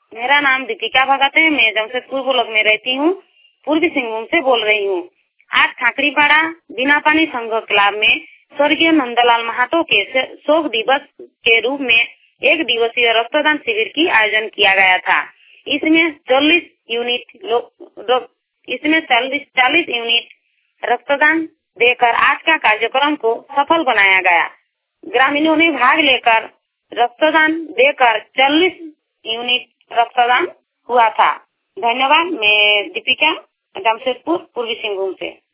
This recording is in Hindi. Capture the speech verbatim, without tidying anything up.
मेरा नाम दीपिका भगत है। मैं जमशेदपुर ब्लॉक में रहती हूँ, पूर्वी सिंहभूम से बोल रही हूँ। आज खाकड़ीपाड़ा बिना पानी संघ क्लब में स्वर्गीय नंदलाल महतो के शोक दिवस के रूप में एक दिवसीय रक्तदान शिविर की आयोजन किया गया था। इसमें चालीस यूनिट इसमें चालीस यूनिट रक्तदान देकर आज का कार्यक्रम को सफल बनाया गया। ग्रामीणों ने भाग लेकर रक्तदान देकर चालीस यूनिट रक्तदान हुआ था। धन्यवाद। मैं दीपिका, जमशेदपुर पूर्वी सिंहभूम से।